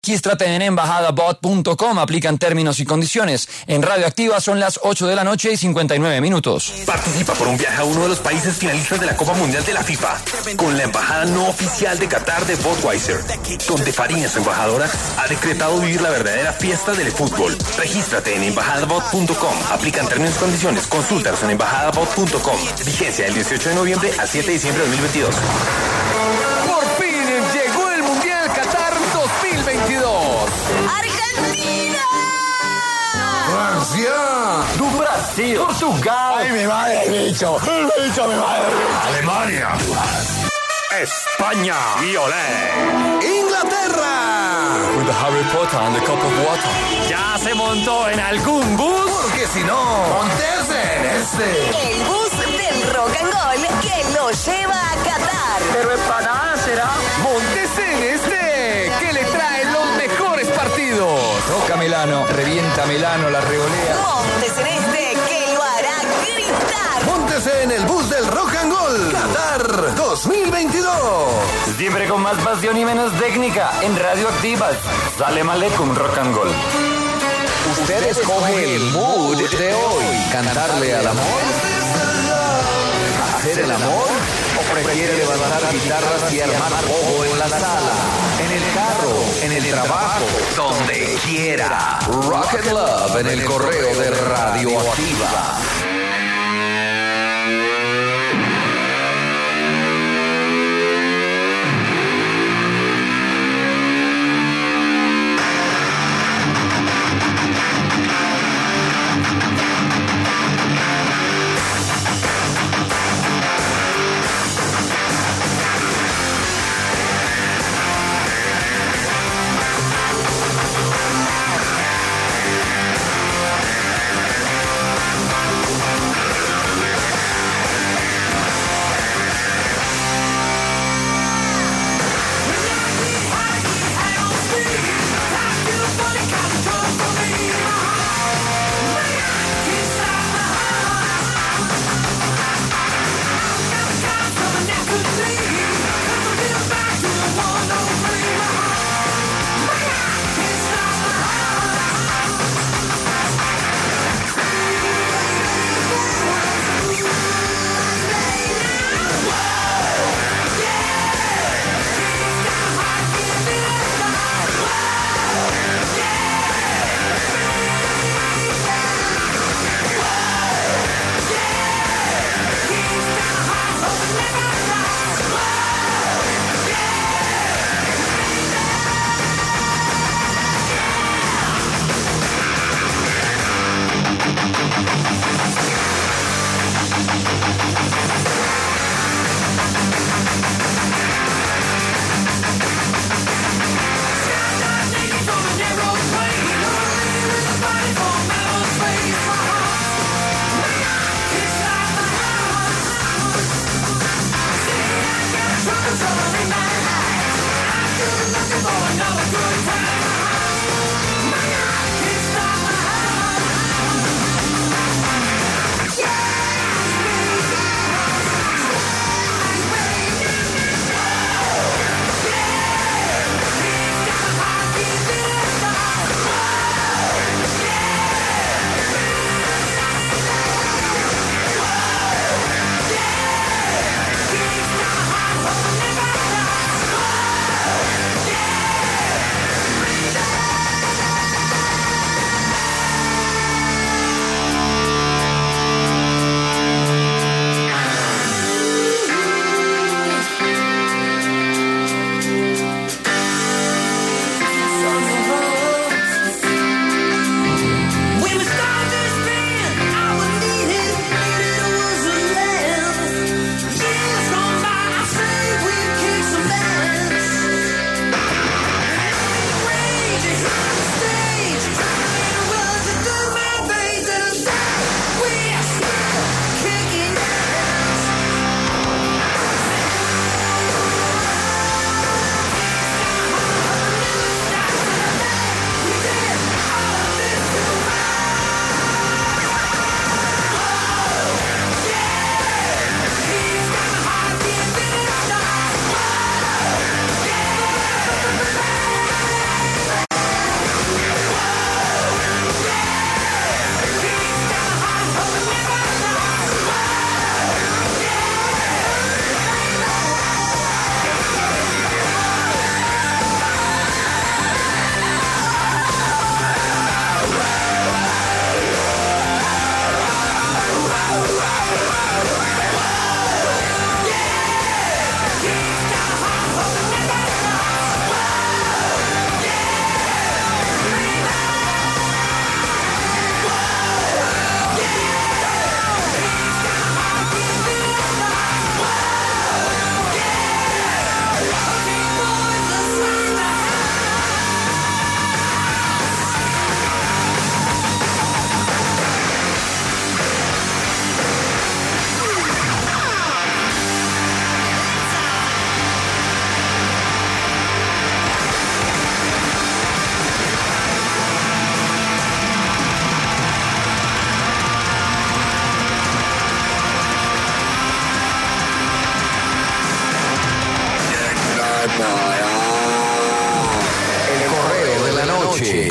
Regístrate en embajadabot.com, aplican términos y condiciones. En Radio Activa son las 8 de la noche y 59 minutos. Participa por un viaje a uno de los países finalistas de la Copa Mundial de la FIFA con la embajada no oficial de Qatar de Budweiser, donde Farina, su embajadora, ha decretado vivir la verdadera fiesta del fútbol. Regístrate en embajadabot.com, aplican términos y condiciones. Consúltalos en embajadabot.com. Vigencia del 18 de noviembre al 7 de diciembre de 2022. Por fin llegó el Mundial Qatar 2022. ¡Argentina! ¡Francia! ¡Du Brasil! ¡Portugal! ¡Ay, mi madre, el bicho! ¡El bicho, mi madre! ¡Alemania! España y olé. ¡Inglaterra! With the Harry Potter and the cup of water. ¿Ya se montó en algún bus? Porque si no, montese en este. El bus del rock and roll que lo lleva a Qatar. Pero empanada será. Móntese en este, que le trae los mejores partidos. Toca Milano, revienta Milano, la revolea. Móntese en este, que lo hará gritar. Móntese en el bus del Rock and Roll Qatar 2022. Siempre con más pasión y menos técnica. En Radio Activas. Salam Aleikum Rock and Roll. Usted escoge el mood de hoy. Cantarle al amor, hacer el amor, o prefiere levantar guitarras y armar pogo en la sala, en el carro, en el trabajo, donde quiera. Rock and Love en el correo de Radio Activa.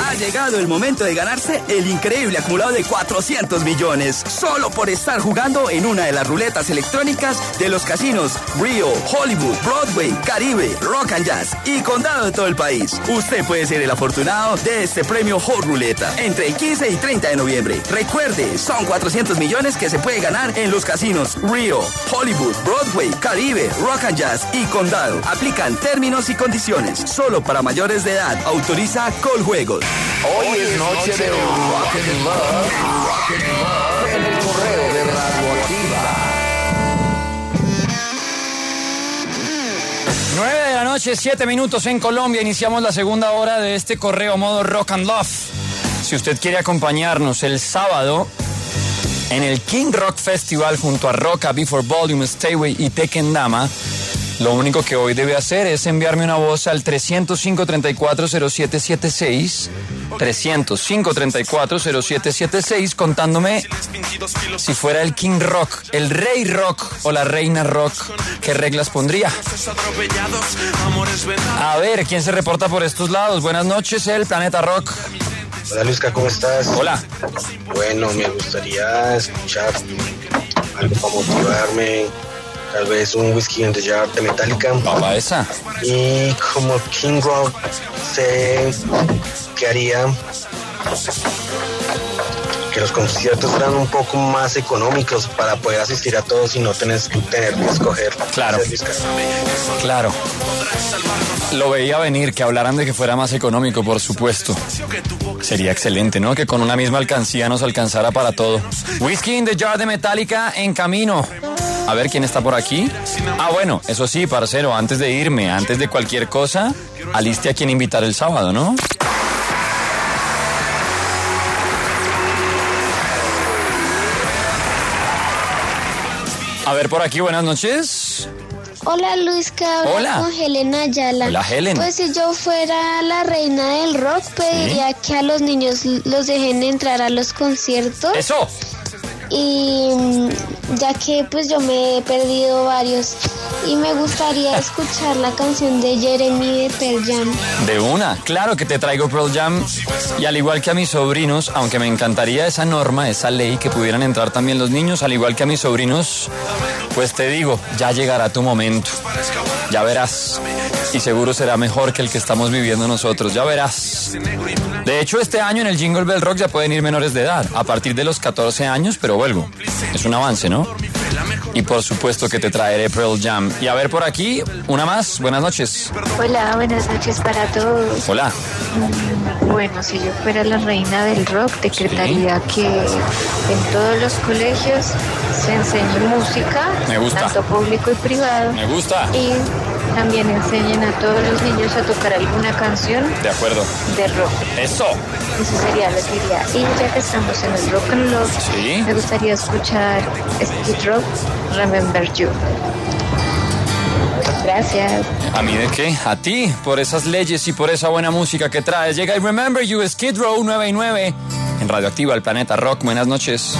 Ha llegado el momento de ganarse el increíble acumulado de 400 millones. Solo por estar jugando en una de las ruletas electrónicas de los casinos Rio, Hollywood, Broadway, Caribe, Rock and Jazz y Condado de todo el país. Usted puede ser el afortunado de este premio Hot Ruleta entre el 15 y 30 de noviembre. Recuerde, son 400 millones que se puede ganar en los casinos Rio, Hollywood, Broadway, Caribe, Rock and Jazz y Condado. Aplican términos y condiciones. Solo para mayores de edad. Autoriza Coljuegos. Hoy es noche de Rock and Love en el correo de Radioactiva. 9 de la noche, 7 minutos en Colombia. Iniciamos la segunda hora de este correo modo Rock and Love. Si usted quiere acompañarnos el sábado en el King Rock Festival junto a Rocka, Before Volume, Stayway y Tekken Dama, lo único que hoy debe hacer es enviarme una voz al 305-340776, 305-340776, contándome si fuera el King Rock, el Rey Rock o la Reina Rock, ¿qué reglas pondría? A ver, ¿quién se reporta por estos lados? Buenas noches, el Planeta Rock. Hola Luisca, ¿cómo estás? Hola. Bueno, me gustaría escuchar algo para motivarme. Tal vez un Whiskey in the Jar de Metallica. Papá esa. Y como King Rock, sé que haría que los conciertos fueran un poco más económicos para poder asistir a todos y no tener que escoger. Claro. Claro. Lo veía venir, que hablaran de que fuera más económico, por supuesto. Sería excelente, ¿no? Que con una misma alcancía nos alcanzara para todo. Whiskey in the Jar de Metallica en camino. A ver quién está por aquí. Ah, bueno, eso sí, parcero, antes de irme, antes de cualquier cosa, aliste a quien invitar el sábado, ¿no? A ver por aquí, buenas noches. Hola Luisca, hola. Con Helen Ayala. Hola Helen. Pues si yo fuera la reina del rock, pediría que a los niños los dejen entrar a los conciertos. ¡Eso! Y ya que pues yo me he perdido varios y me gustaría escuchar la canción de Jeremy de Pearl Jam. De una, claro que te traigo Pearl Jam. Y al igual que a mis sobrinos, aunque me encantaría esa norma, esa ley, que pudieran entrar también los niños, al igual que a mis sobrinos, pues te digo, ya llegará tu momento. Ya verás. Y seguro será mejor que el que estamos viviendo nosotros, ya verás. De hecho, este año en el Jingle Bell Rock ya pueden ir menores de edad, a partir de los 14 años, pero vuelvo. Es un avance, ¿no? Y por supuesto que te traeré Pearl Jam. Y a ver por aquí, una más. Buenas noches. Hola, buenas noches para todos. Hola. Bueno, si yo fuera la reina del rock, decretaría que en todos los colegios se enseñe música. Me gusta. Tanto público y privado. Me gusta. Y también enseñen a todos los niños a tocar alguna canción. De acuerdo. De rock. Eso. Eso sería lo que diría. Y ya que estamos en el rock and love, ¿sí? Me gustaría escuchar Skid Row, Remember You. Gracias. ¿A mí de qué? A ti, por esas leyes y por esa buena música que traes. Llega el Remember You, Skid Row 9 y 9 en Radioactiva, el Planeta Rock. Buenas noches.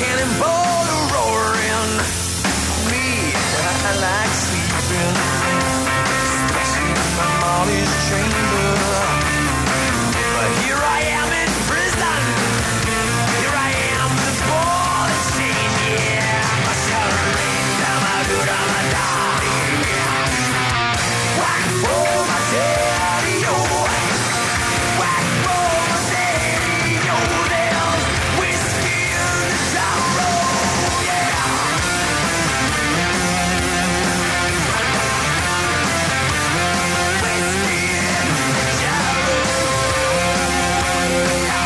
cannonball roaring. Me, I like sleeping, especially in my Molly's chamber. But here I am in prison. Here I am, the ball is chain. Yeah, my surrender, my good, my darling. Whack for my daddy, oh. Whack for my daddy, oh. There's whiskey in the sorrow, yeah. Whiskey in the sorrow, yeah.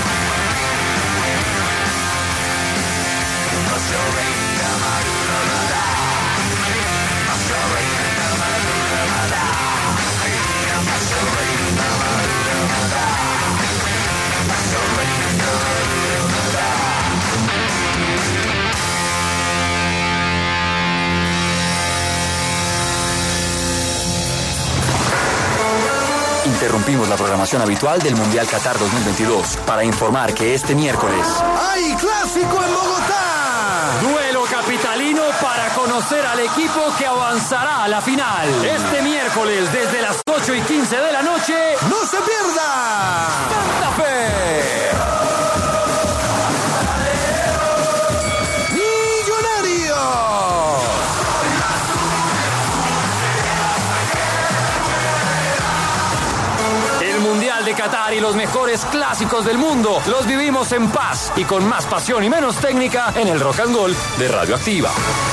My surrender, my good, my darling. My surrender, my good, my darling. My surrender, my good, my darling. My surrender, my good, my darling. Interrumpimos la programación habitual del Mundial Qatar 2022 para informar que este miércoles ¡hay clásico en Bogotá! duelo capitalino para conocer al equipo que avanzará a la final. Este miércoles desde las 8:15 de la noche, ¡No se pierda! Santa Fe. ¡Millonario! El Mundial de Qatar y los mejores clásicos del mundo los vivimos en paz y con más pasión y menos técnica en el Rock and Roll de Radioactiva.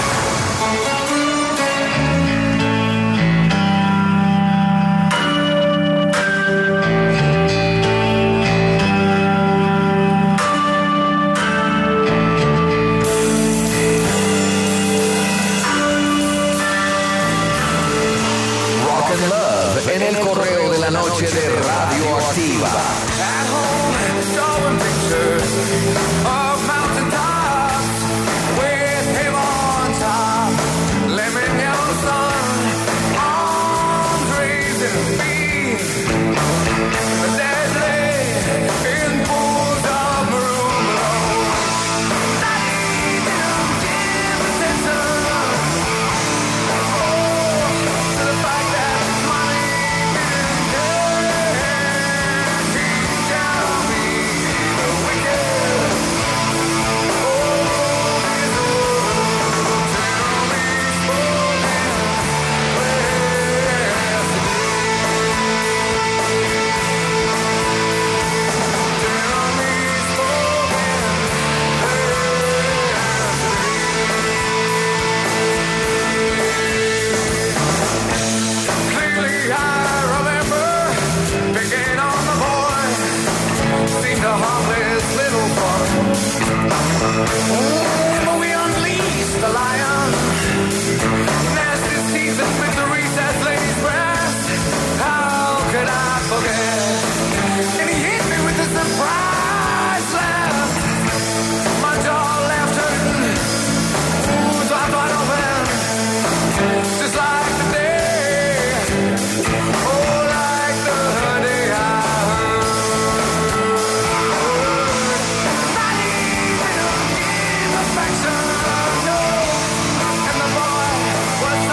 Rock and Love en el correo de la noche de Radioactiva. At home, showing pictures of mountaintops with him on top. Lemon yellow sun, arms raising me. Deadly in pools of maroon glow. Not even give attention. Oh, to the fact that money can keep down me the wicked. Oh, this world tell me spoken yesterday. Tell me spoken. Clearly I remember picking on the boy. Seemed a harmless little fun. Oh, but we unleashed the lion. Nasty season with the recessed lady's breast. How could I forget? And he hit me with a surprise slap. My jaw left hurting. Ooh, so I thought open. Just like the day. Oh, like the day I heard. Not even a give affection, no. And the boy was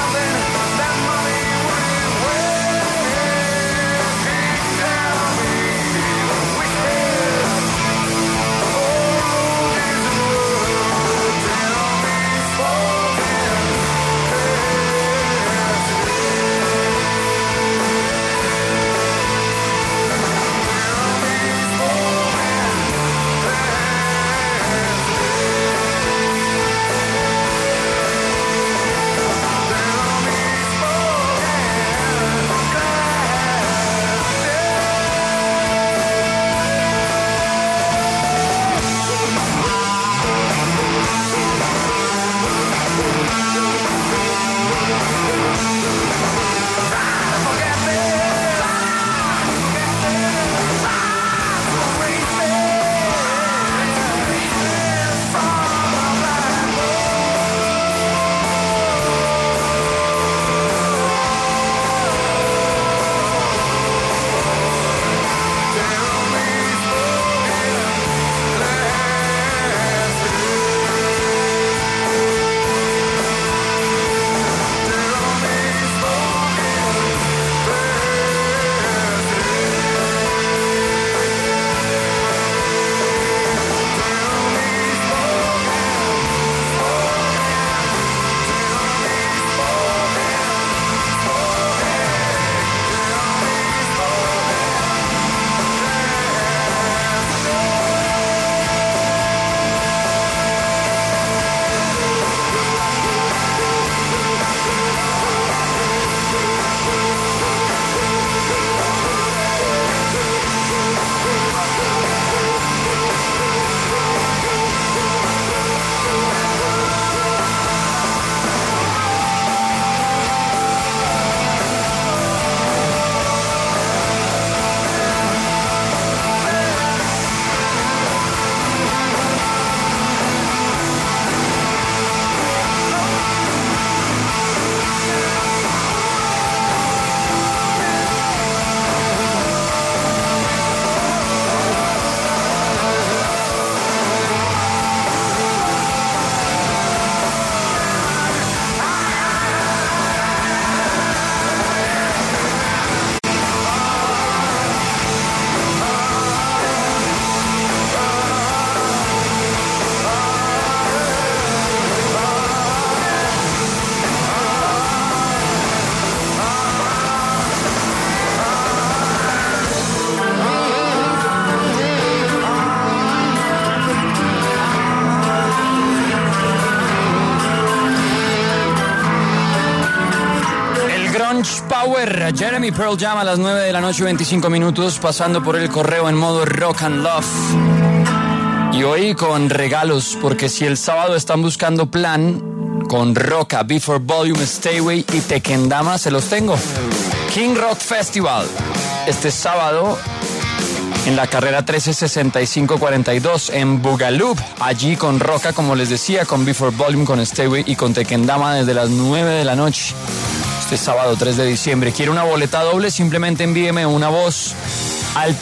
Power, Jeremy Pearl Jam a las 9 de la noche, 25 minutos, pasando por el correo en modo Rock and Love. Y hoy con regalos, porque si el sábado están buscando plan, con Roca, Before Volume, Stayway y Tequendama se los tengo. King Rock Festival, este sábado en la carrera 136542 en Bugaloop, allí con Roca, como les decía, con Before Volume, con Stayway y con Tequendama desde las 9 de la noche. Este sábado 3 de diciembre. ¿Quiere una boleta doble? Simplemente envíeme una voz al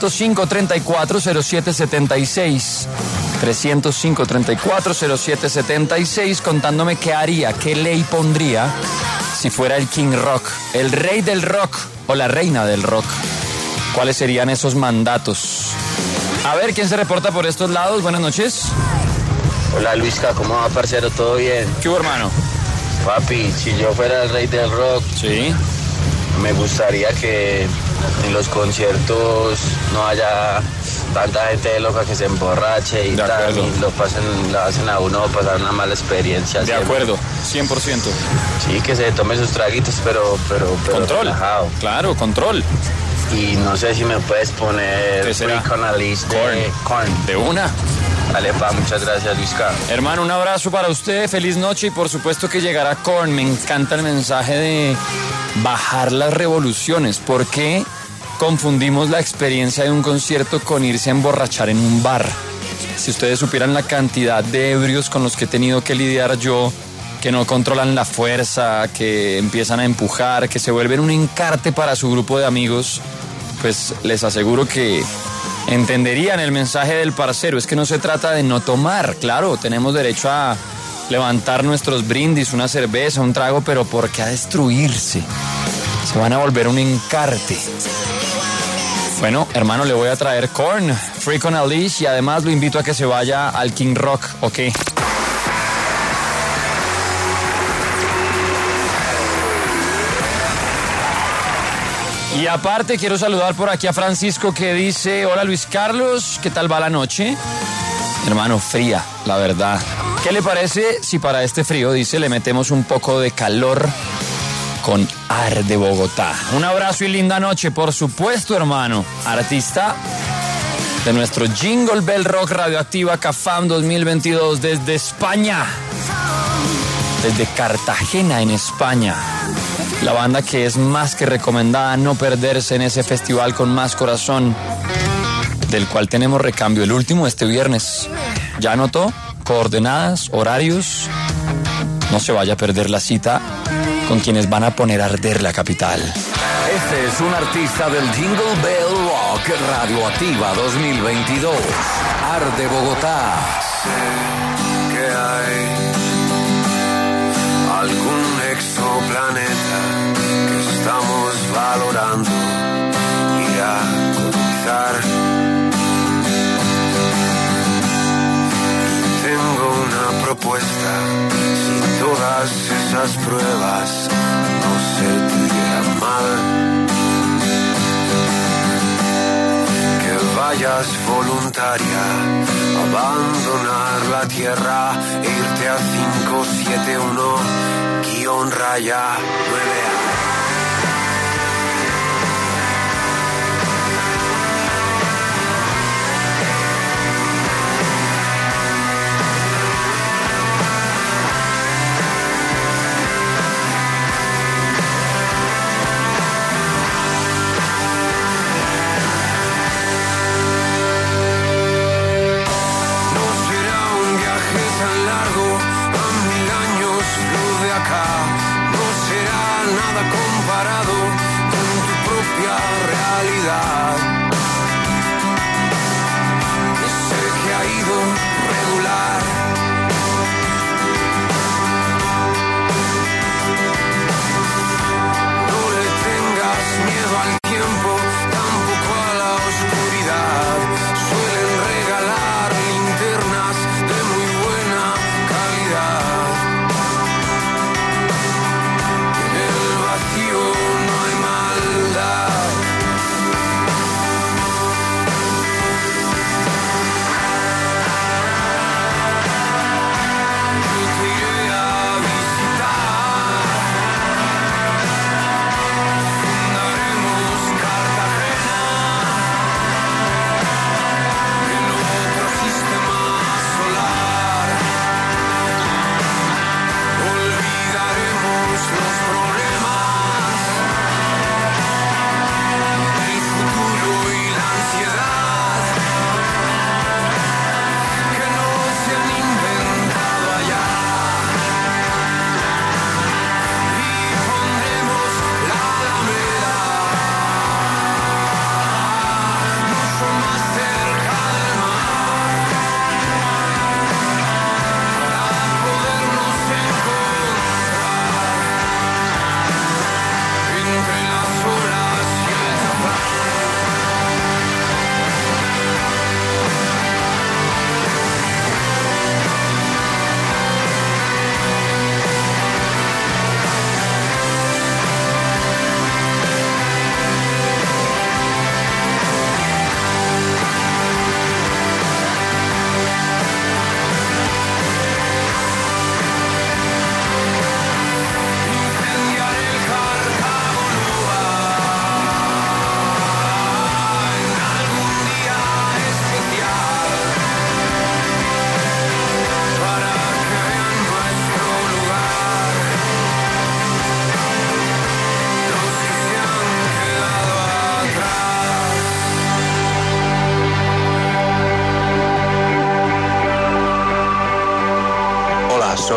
305-340776. 305-340776 contándome qué haría, qué ley pondría si fuera el King Rock, el rey del rock o la reina del rock. ¿Cuáles serían esos mandatos? A ver, ¿quién se reporta por estos lados? Buenas noches. Hola Luisca, ¿cómo va, parcero? ¿Todo bien? ¿Qué hubo, hermano? Papi, si yo fuera el rey del rock, sí, me gustaría que en los conciertos no haya tanta gente loca que se emborrache y tal, y lo hacen a uno pasar una mala experiencia. De siempre. Acuerdo, 100%. Sí, que se tome sus traguitos, pero control, relajado. Claro, control. Y no sé si me puedes poner Freak on a Leash de Korn. De una. Dale, pa, muchas gracias, Luisca. Hermano, un abrazo para usted, feliz noche y por supuesto que llegará Korn. Me encanta el mensaje de bajar las revoluciones. ¿Por qué confundimos la experiencia de un concierto con irse a emborrachar en un bar? Si ustedes supieran la cantidad de ebrios con los que he tenido que lidiar yo, que no controlan la fuerza, que empiezan a empujar, que se vuelven un encarte para su grupo de amigos, pues les aseguro que entenderían el mensaje del parcero. Es que no se trata de no tomar, claro, tenemos derecho a levantar nuestros brindis, una cerveza, un trago, pero ¿por qué a destruirse? Se van a volver un encarte. Bueno, hermano, le voy a traer Korn, Freak on a Leash, y además lo invito a que se vaya al King Rock, ¿ok? Y aparte quiero saludar por aquí a Francisco que dice: hola Luis Carlos, ¿qué tal va la noche? Hermano, fría, la verdad. ¿Qué le parece si para este frío, dice, le metemos un poco de calor con Arde Bogotá? Un abrazo y linda noche, por supuesto, hermano. Artista de nuestro Jingle Bell Rock Radioactiva CAFAM 2022 desde España. Desde Cartagena, en España. La banda que es más que recomendada no perderse en ese festival con más corazón, del cual tenemos recambio, el último este viernes. ¿Ya anotó? Coordenadas, horarios. No se vaya a perder la cita con quienes van a poner a arder la capital. Este es un artista del Jingle Bell Rock Radioactiva 2022. Arde Bogotá. Sé que hay algún exoplaneta que estamos valorando ir a colonizar. Tengo una propuesta: si todas esas pruebas no se te dieran mal, que vayas voluntaria a abandonar la Tierra e irte a 571-9A. No será nada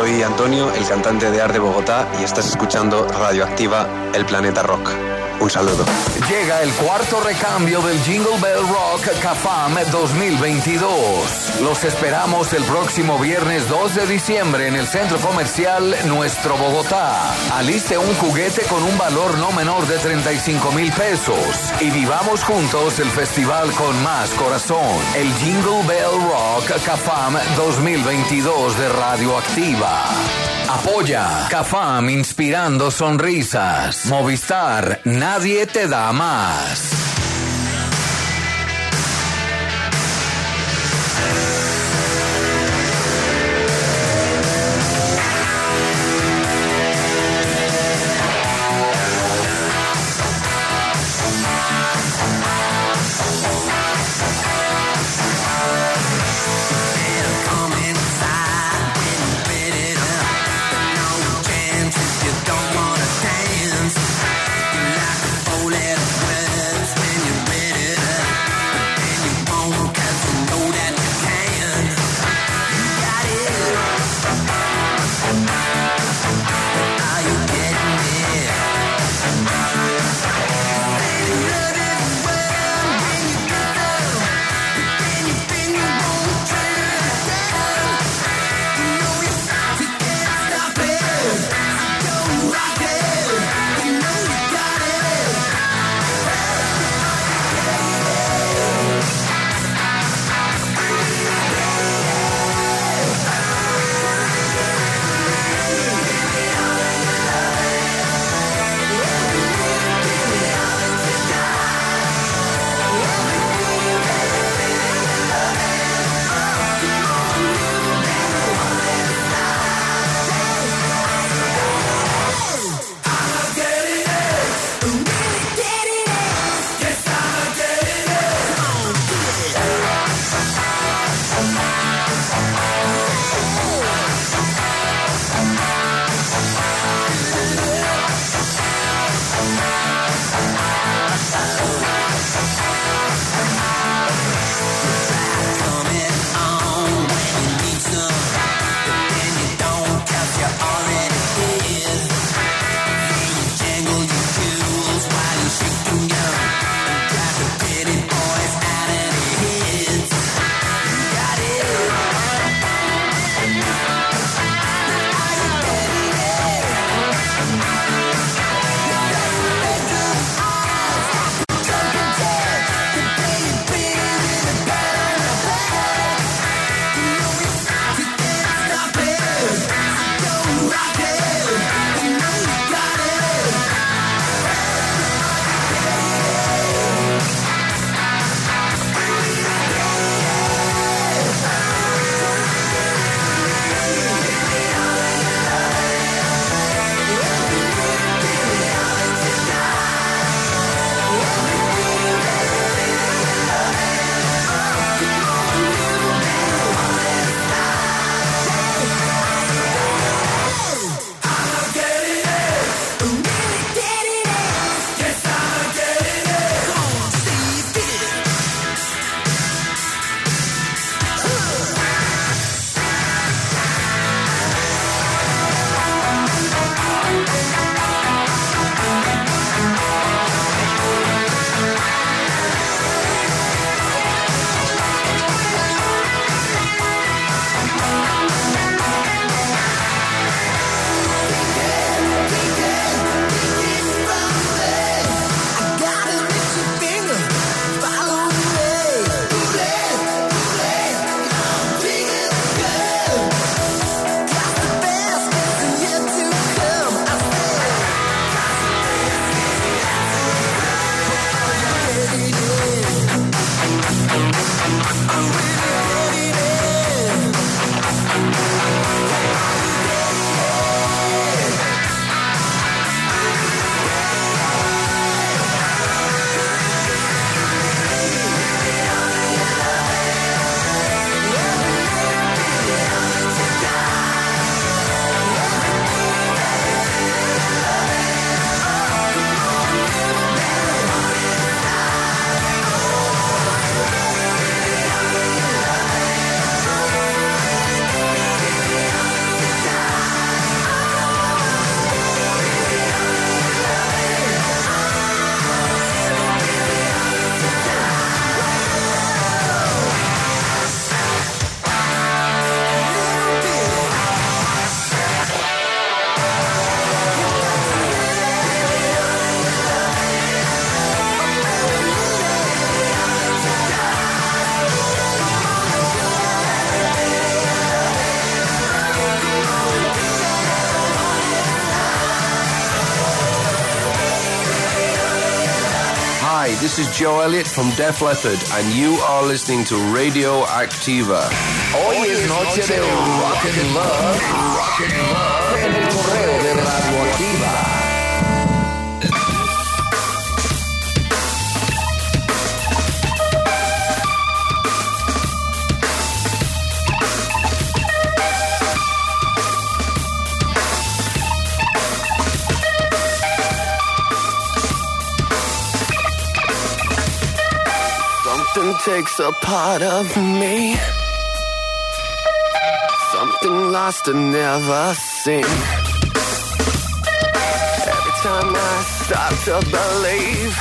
Soy Antonio, el cantante de Ar de Bogotá, y estás escuchando Radioactiva, el planeta rock. Un saludo. Llega el cuarto recambio del Jingle Bell Rock CAFAM 2022. Los esperamos el próximo viernes 2 de diciembre en el Centro Comercial Nuestro Bogotá. Aliste un juguete con un valor no menor de 35,000 pesos y vivamos juntos el festival con más corazón. El Jingle Bell Rock CAFAM 2022 de Radioactiva. Apoya CAFAM, inspirando sonrisas. Movistar, nadie te da más. Hi, this is Joe Elliott from Def Leppard, and you are listening to Radio Activa. Hoy es noche de Rock and Love, en el correo de Radio Activa. Something takes a part of me, something lost and never seen. Every time I start to believe,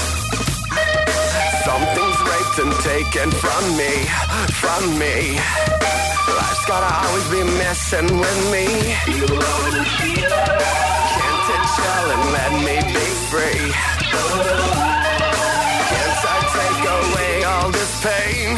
something's raped and taken from me, from me. Life's gotta always be messing with me. Can't it chill and let me be free? Take away all this pain.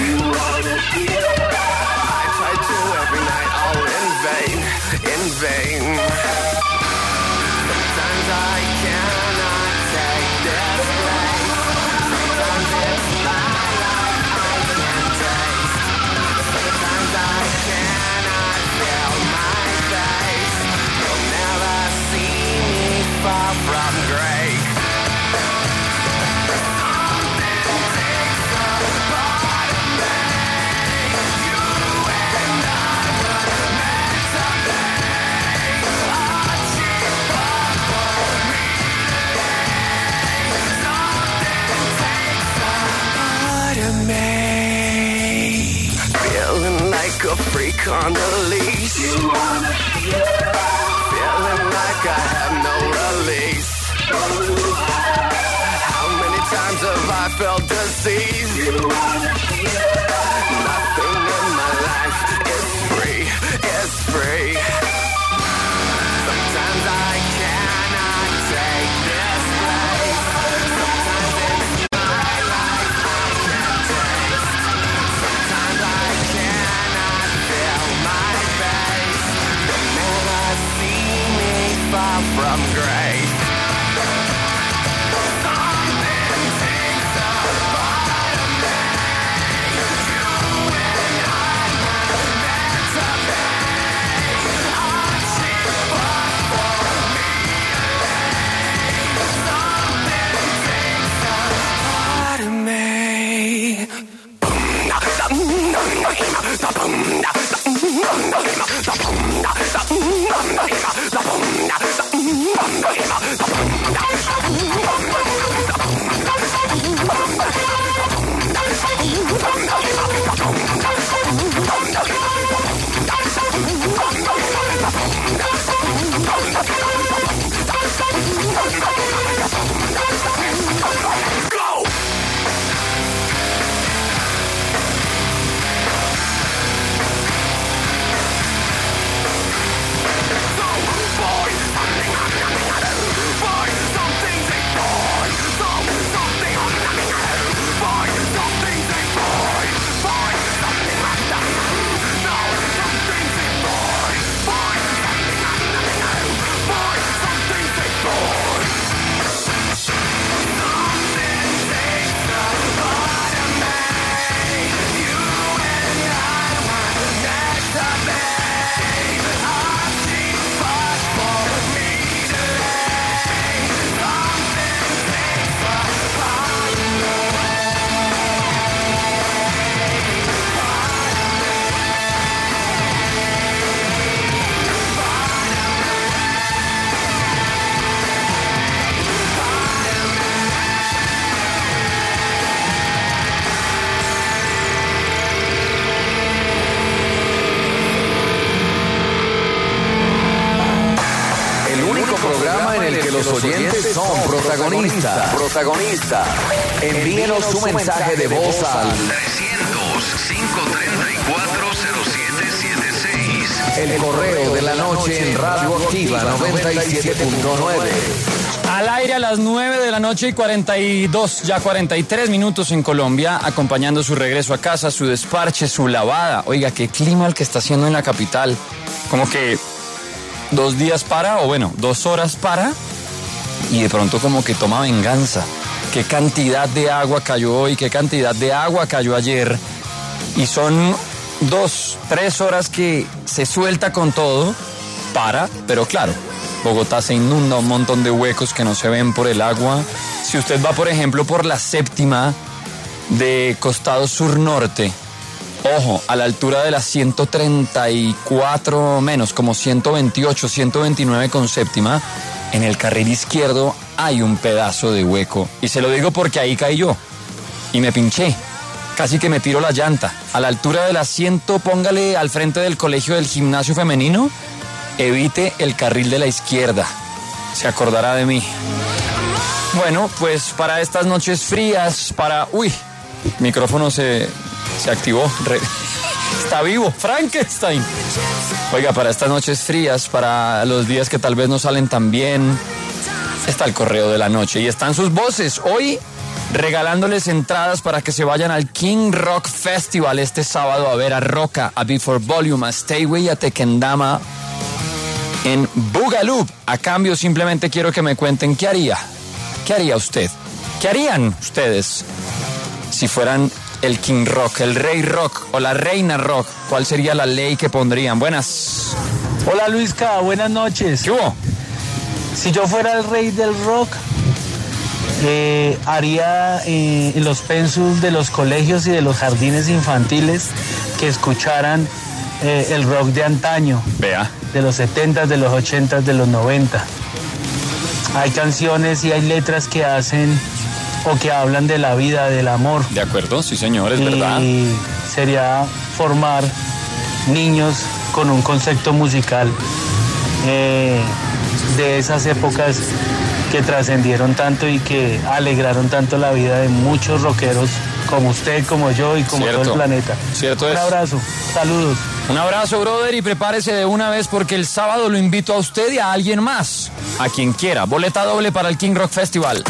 I try to every night, all in vain, in vain. Sometimes I cannot take this place. Sometimes it's my life I can't taste. Sometimes I cannot feel my face. You'll never see me far from grace. Feeling like a freak on a leash. Feeling like I have no release. How many times have I felt deceived? Nothing in my life is free, is free. Sometimes I cannot take this place. Sometimes it's my life I can't taste. Sometimes I cannot feel my face. You'll never see me far from grace. Something takes a part of me. You and I were meant to be. A cheap one for me to lay. Something takes a part of me. Los oyentes son protagonistas. Envíenos su mensaje de voz al 300-534-0776. El correo de la noche en Radio Activa 97.9. Al aire a las 9 de la noche y 42, ya 43 minutos en Colombia, acompañando su regreso a casa, su desparche, su lavada. Oiga, qué clima el que está haciendo en la capital. Como que 2 días para, o bueno, 2 horas para, y de pronto como que toma venganza. qué cantidad de agua cayó hoy, qué cantidad de agua cayó ayer. Y son 2-3 horas que se suelta con todo, pero claro, Bogotá se inunda, un montón de huecos que no se ven por el agua. Si usted va, por ejemplo, por la séptima de costado sur-norte, ojo, a la altura de las 134 menos, como 128, 129 con séptima, en el carril izquierdo hay un pedazo de hueco. Y se lo digo porque ahí caí yo y me pinché. Casi que me tiro la llanta. A la altura del asiento, póngale al frente del colegio del gimnasio femenino, evite el carril de la izquierda. Se acordará de mí. Bueno, pues para estas noches frías, Uy, micrófono se activó. Está vivo, Frankenstein. Oiga, para estas noches frías, para los días que tal vez no salen tan bien, está el correo de la noche y están sus voces. Hoy regalándoles entradas para que se vayan al King Rock Festival este sábado a ver a Roca, a Before Volume, a Stayway y a Tequendama en Boogaloo. A cambio, simplemente quiero que me cuenten qué haría usted, qué harían ustedes si fueran el King Rock, el Rey Rock o la Reina Rock. ¿Cuál sería la ley que pondrían? Buenas. Hola Luisca, buenas noches. ¿Qué hubo? Si yo fuera el Rey del Rock, haría en los pensus de los colegios y de los jardines infantiles que escucharan el rock de antaño. Vea. De los 70s, de los 80s, de los 90. Hay canciones y hay letras que hacen o que hablan de la vida, del amor. De acuerdo, sí señor, es verdad. Y sería formar niños con un concepto musical de esas épocas que trascendieron tanto y que alegraron tanto la vida de muchos rockeros como usted, como yo y como todo el planeta. Cierto es. Un abrazo, saludos. Un abrazo, brother, y prepárese de una vez porque el sábado lo invito a usted y a alguien más, a quien quiera. Boleta doble para el King Rock Festival.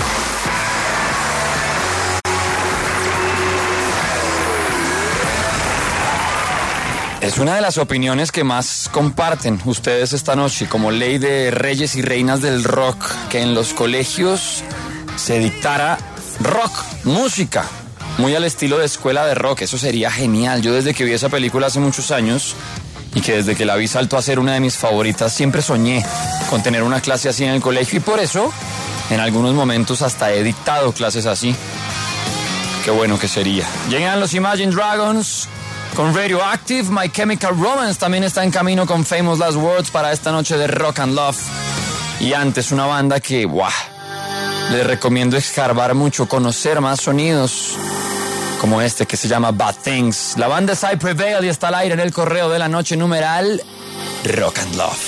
Es una de las opiniones que más comparten ustedes esta noche, como ley de reyes y reinas del rock, que en los colegios se dictara rock, música, muy al estilo de escuela de rock. Eso sería genial. Yo desde que vi esa película hace muchos años y que desde que la vi saltó a ser una de mis favoritas, siempre soñé con tener una clase así en el colegio y por eso en algunos momentos hasta he dictado clases así. Qué bueno que sería. Llegan los Imagine Dragons con Radioactive. My Chemical Romance también está en camino con Famous Last Words para esta noche de Rock and Love. Y antes una banda que, les recomiendo escarbar mucho, conocer más sonidos como este que se llama Bad Things. La banda es I Prevail y está al aire en el correo de la noche numeral Rock and Love.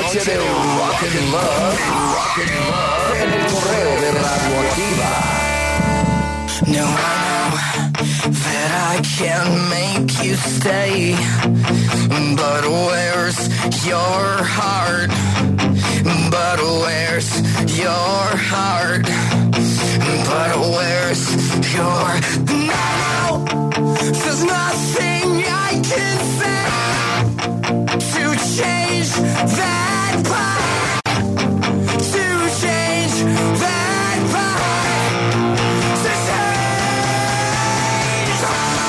noche de Rock and Love en el correo de Radioactiva. Now I know that I can't make you stay, but where's your heart? But where's your heart? But where's your... No, there's nothing I can say to change that part, to change that part, to change.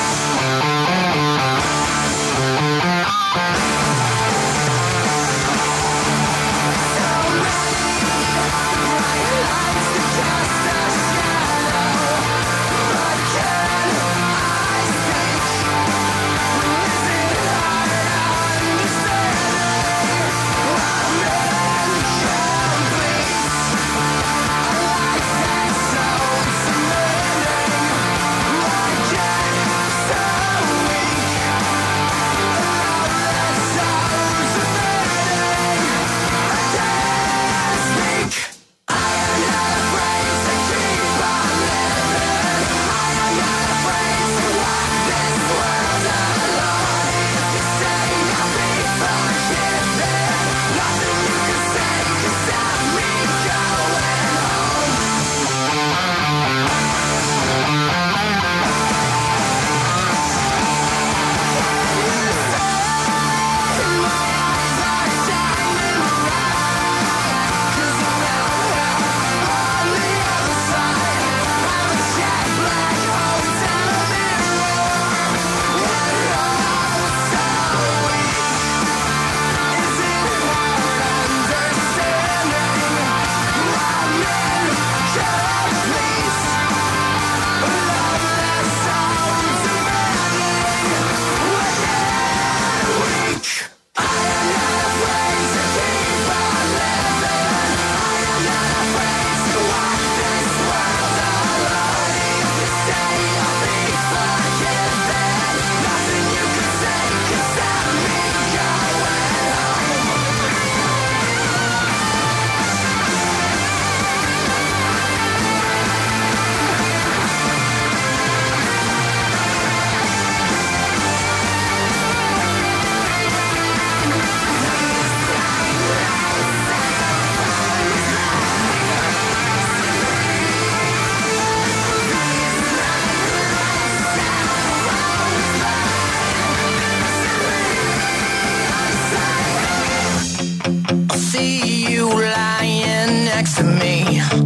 To me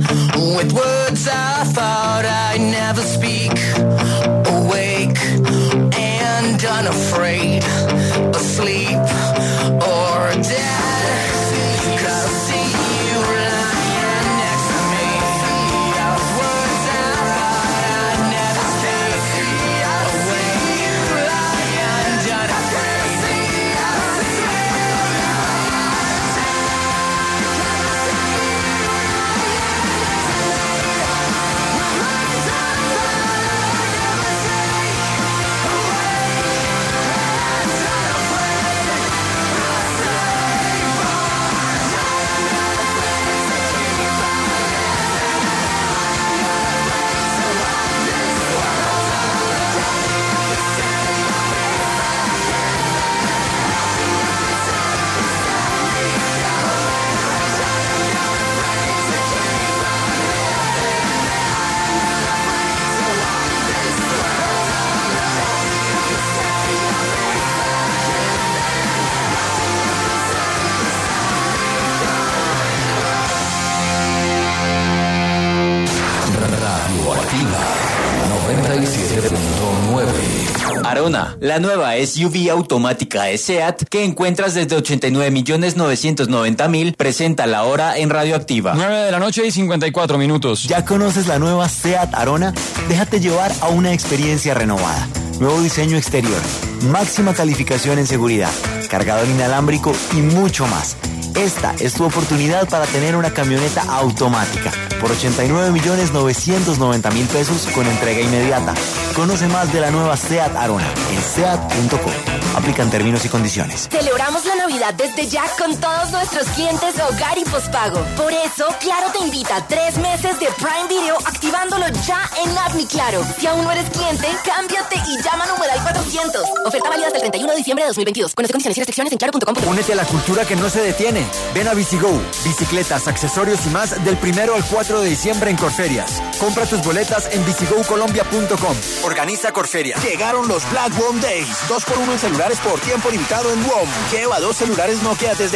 with words I thought I'd never speak, awake and unafraid, asleep or dead. 'Cause I see you lying next to me, words I thought I'd never speak, awake and unafraid. Radioactiva 97.9. Arona, la nueva SUV automática de SEAT que encuentras desde 89.990.000, presenta la hora en Radioactiva. 9:54 p.m. ¿Ya conoces la nueva SEAT Arona? Déjate llevar a una experiencia renovada. Nuevo diseño exterior, máxima calificación en seguridad, cargador inalámbrico y mucho más. Esta es tu oportunidad para tener una camioneta automática por 89.990.000 pesos con entrega inmediata. Conoce más de la nueva SEAT Arona en seat.com. Aplican términos y condiciones. Celebramos la Navidad desde ya con todos nuestros clientes Hogar y Postpago. Por eso, Claro te invita a 3 meses de Prime Video activándolo ya en App Mi Claro. Si aún no eres cliente, cámbiate y llama numeral 400. Oferta válida hasta el 31 de diciembre de 2022. Conoce condiciones y restricciones en claro.com. Únete a la cultura que no se detiene. Ven a BiciGo. Bicicletas, accesorios y más del 1 al 4 de diciembre en Corferias. Compra tus boletas en bicigocolombia.com. Organiza Corferias. Llegaron los Black WOM Days. 2x1 en celulares por tiempo limitado en WOM. Lleva 2 celulares Nokia desde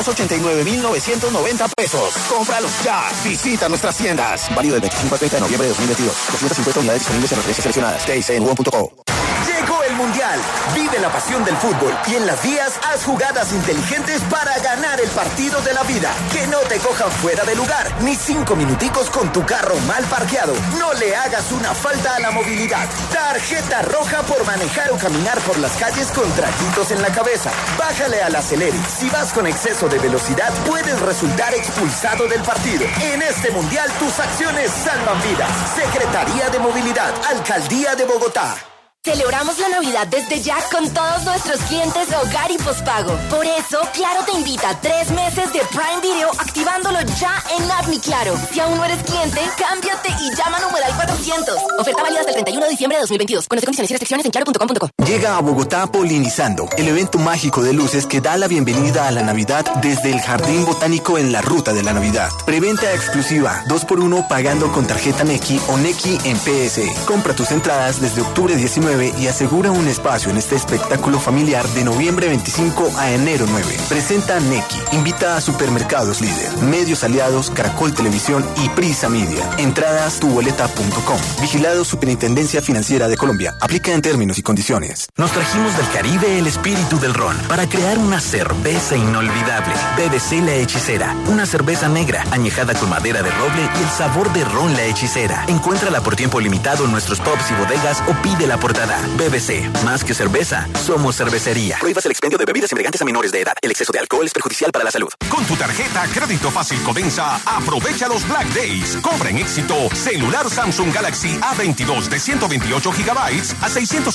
589,990 pesos. Cómpralos ya. Visita nuestras tiendas. Válido del 25 al 30 de noviembre de 2022. 250 unidades disponibles en referencias seleccionadas. TIC en WOM.co. Llegó el Mundial. Vive la pasión del fútbol y en las vías haz jugadas inteligentes para ganar el partido de la vida. Que no te cojan fuera de lugar, ni 5 minuticos con tu carro mal parqueado. No le hagas una falta a la movilidad. Tarjeta roja por manejar o caminar por las calles con trajitos en la cabeza. Bájale al acelere. Si vas con exceso de velocidad, puedes resultar expulsado del partido. En este Mundial, tus acciones salvan vidas. Secretaría de Movilidad, Alcaldía de Bogotá. Celebramos la Navidad desde ya con todos nuestros clientes Hogar y Postpago. Por eso, Claro te invita a 3 meses de Prime Video activándolo ya en App Mi Claro. Si aún no eres cliente, cámbiate y llama numeral 400. Oferta válida hasta el 31 de diciembre de 2022. Conoce condiciones y restricciones en claro.com.co. Llega a Bogotá Polinizando, el evento mágico de luces que da la bienvenida a la Navidad desde el Jardín Botánico en la Ruta de la Navidad. Preventa exclusiva, 2x1 pagando con tarjeta Nequi o Nequi en PSE. Compra tus entradas desde octubre 19 y asegura un espacio en este espectáculo familiar de noviembre 25 a enero 9. Presenta Nequi. Invita a Supermercados Líder, Medios Aliados, Caracol Televisión y Prisa Media. Entradas tuboleta.com. Vigilado Superintendencia Financiera de Colombia. Aplica en términos y condiciones. Nos trajimos del Caribe el espíritu del ron para crear una cerveza inolvidable. BBC La Hechicera, una cerveza negra añejada con madera de roble y el sabor de ron La Hechicera. Encuéntrala por tiempo limitado en nuestros pubs y bodegas o pídela por portada. BBC, más que cerveza, somos cervecería. Prohíbas el expendio de bebidas embriagantes a menores de edad. El exceso de alcohol es perjudicial para la salud. Con tu tarjeta Crédito Fácil Codensa, aprovecha los Black Days. Compra en éxito celular Samsung Galaxy A22 de 128 GB a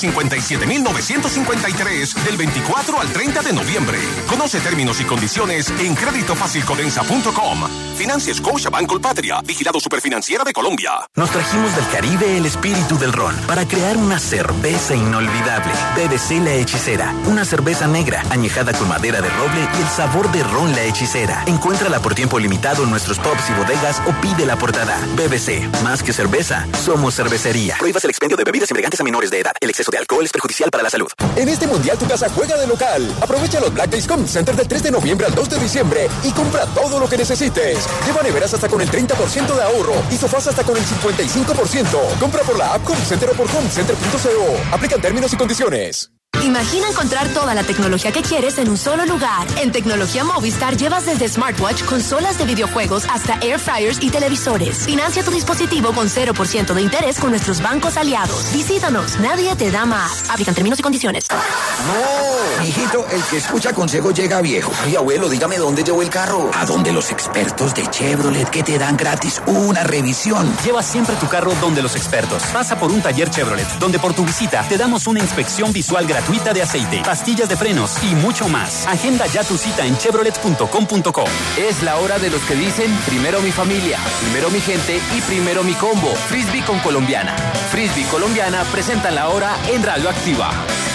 657,953 del 24 al 30 de noviembre. Conoce términos y condiciones en creditofacilcodensa.com. Financia Scotiabank Colpatria, vigilado Superfinanciera de Colombia. Nos trajimos del Caribe el espíritu del ron para crear una cerveza inolvidable. BBC La Hechicera, una cerveza negra añejada con madera de roble y el sabor de ron La Hechicera. Encuéntrala por tiempo limitado en nuestros pubs y bodegas o pídela portada. BBC, más que cerveza, somos cervecería. Prohíbas el expendio de bebidas embriagantes a menores de edad. El exceso de alcohol es perjudicial para la salud. En este mundial tu casa juega de local. Aprovecha los Black Days Home Center del 3 de noviembre al 2 de diciembre y compra todo lo que necesites. Lleva neveras hasta con el 30% de ahorro y sofás hasta con el 55%. Compra por la app Home Center o por homecenter.co. Aplican términos y condiciones. Imagina encontrar toda la tecnología que quieres en un solo lugar. En Tecnología Movistar llevas desde smartwatch, consolas de videojuegos hasta air fryers y televisores. Financia tu dispositivo con 0% de interés con nuestros bancos aliados. Visítanos, nadie te da más. Aplican términos y condiciones. No, hijito, el que escucha consejo llega viejo. Ay, abuelo, dígame dónde llevo el carro. A donde los expertos de Chevrolet que te dan gratis una revisión. Lleva siempre tu carro donde los expertos. Pasa por un taller Chevrolet, donde por tu visita te damos una inspección visual gratuita de aceite, pastillas de frenos y mucho más. Agenda ya tu cita en chevrolet.com.co. Es la hora de los que dicen primero mi familia, primero mi gente y primero mi combo. Frisbee con Colombiana. Frisbee Colombiana presentan la hora en Radio Activa.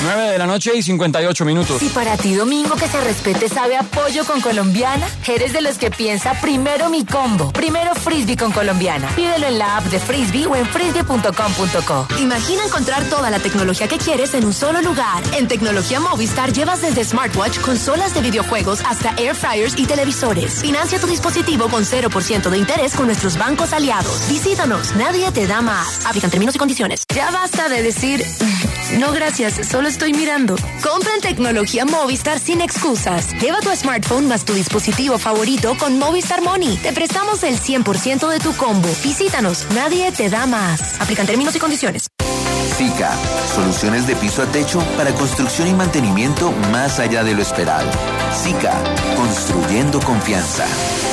9:58 Si para ti domingo que se respete sabe a pollo con Colombiana, eres de los que piensa primero mi combo, primero Frisbee con Colombiana. Pídelo en la app de Frisbee o en frisbee.com.co. Imagina encontrar toda la tecnología que quieres en un solo lugar. En Tecnología Movistar llevas desde smartwatch, consolas de videojuegos hasta air fryers y televisores. Financia tu dispositivo con 0% de interés con nuestros bancos aliados. Visítanos, nadie te da más. Aplican términos y condiciones. Ya basta de decir, no gracias, solo estoy mirando. Compra en Tecnología Movistar sin excusas. Lleva tu smartphone más tu dispositivo favorito con Movistar Money. Te prestamos el 100% de tu combo. Visítanos, nadie te da más. Aplican términos y condiciones. SICA, soluciones de piso a techo para construcción y mantenimiento más allá de lo esperado. SICA, construyendo confianza.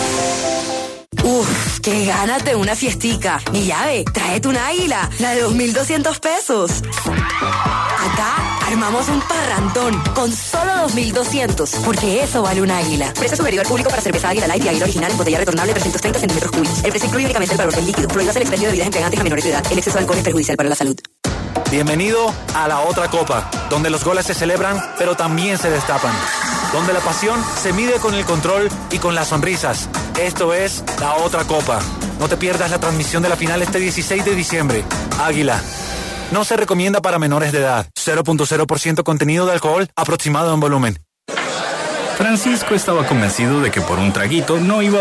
Uf, qué ganas de una fiestica. Mi llave, tráete una águila, la de 2,200 pesos. Acá armamos un parrandón con solo 2.200, porque eso vale un Águila. Precio sugerido al público para cerveza Águila Light y Águila Original en botella retornable 330 centímetros cúbicos. El precio incluye únicamente el valor del líquido. Prohíbas el expendio de bebidas embriagantes a menores de edad. El exceso de alcohol es perjudicial para la salud. Bienvenido a la otra copa, donde los goles se celebran, pero también se destapan. Donde la pasión se mide con el control y con las sonrisas. Esto es la otra copa. No te pierdas la transmisión de la final este 16 de diciembre. Águila. No se recomienda para menores de edad. 0.0% contenido de alcohol aproximado en volumen. Francisco estaba convencido de que por un traguito no iba